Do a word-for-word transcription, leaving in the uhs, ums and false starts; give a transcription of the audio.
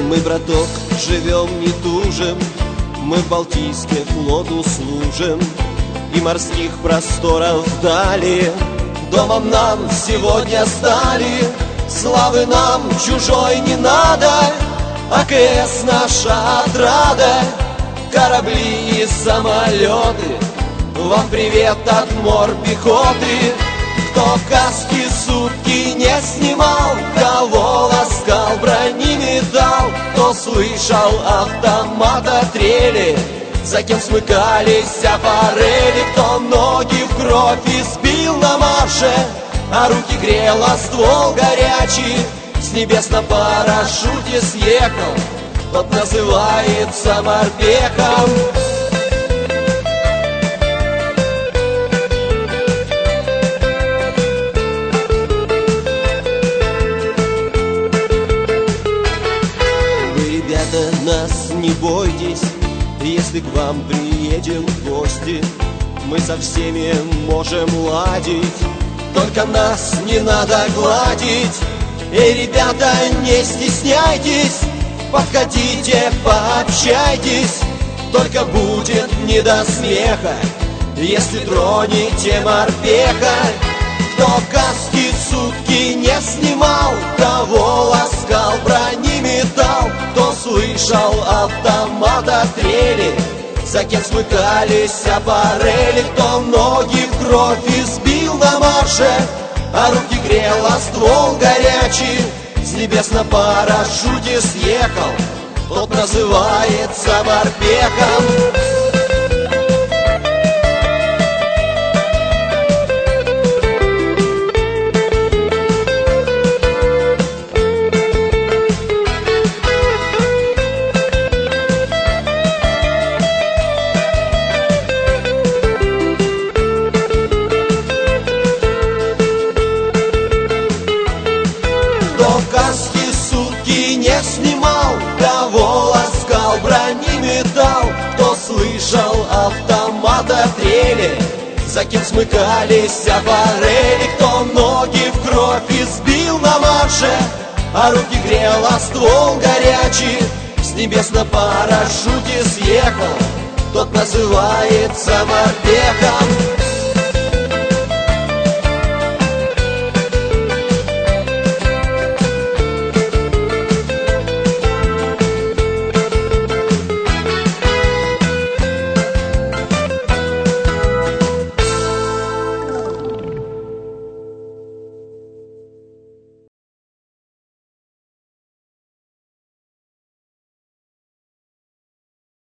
Мы, браток, живем, не тужим, мы в Балтийске флоту служим, и морских просторов вдали домом нам сегодня стали. Славы нам чужой не надо, АКС наша отрада, корабли и самолеты, вам привет от морпехоты. Кто каски сутки не снимал, кого ласкал брони металл, кто слышал автомата трели, за кем смыкались аппарели, кто ноги в кровь избил на марше, а руки грел, а ствол горячий, с небес на парашюте съехал, тот называется морпехом. Вы, ребята, нас не бойтесь, если к вам приедем в гости, мы со всеми можем ладить, только нас не надо гладить. Эй, ребята, не стесняйтесь, подходите, пообщайтесь, только будет не до смеха, если тронете морпеха. Кто каски сутки не снимал, кого ласкал брони металл, кто слышал автомата трели, за кем смыкались аппарели, кто ноги в кровь избил на марше, а руки грел, а ствол горячий, с небес на парашюте съехал, тот называется морпехом. Кто каски сутки не снимал, кого ласкал брони металл, кто слышал автомата трели, за кем смыкались аппарели, кто ноги в кровь избил на марше, а руки грел, а ствол горячий, с небес на парашюте съехал, тот называется морпехом.